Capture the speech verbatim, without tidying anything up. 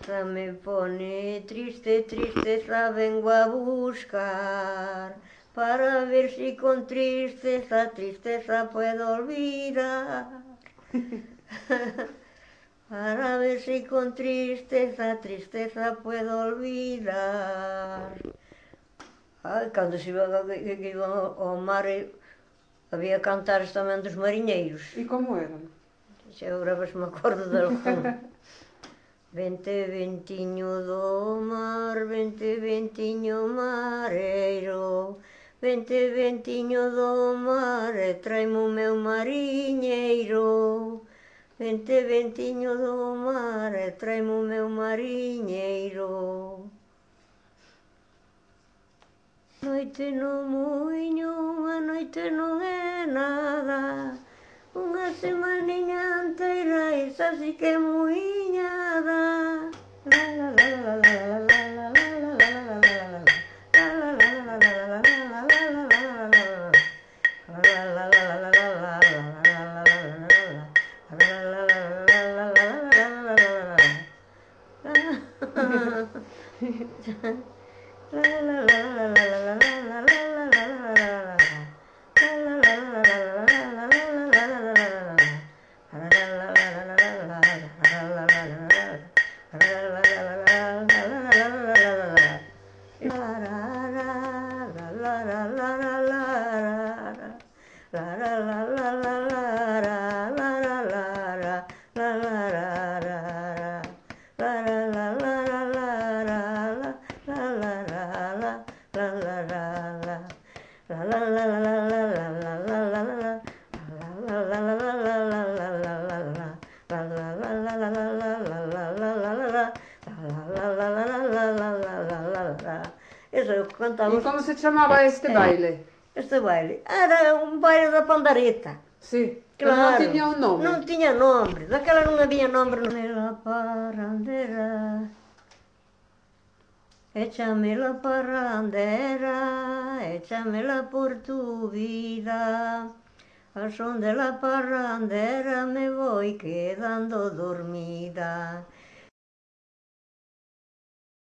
Esta me pone triste, tristeza vengo a buscar, para ver si con tristeza, tristeza puedo olvidar. Para ver si con tristeza, tristeza puedo olvidar. Ai, cando se iba, que, que iban ao mar, había cantares tamén dos mariñeiros. E como eran? Se agora vez me acordo de algún. Vente, ventiño do mar, vente, ventiño mareiro, vente, ventiño do mar, e traime o meu mariñeiro. Vente, ventiño do mar, e traime o meu mariñeiro. Noite no muiño, a noite non é nada, unha semaniña inteira, esa sí que é muiñada. La la la la la la la la la la la la. E como se chamaba este baile? Este baile era un baile da pandareta. Sí, claro. Non tiña un nome? Non tiña nombre, daquela non había nombre. La parrandera, échame la parrandera, échamela por tu vida. Al son de la parrandera me voy quedando dormida.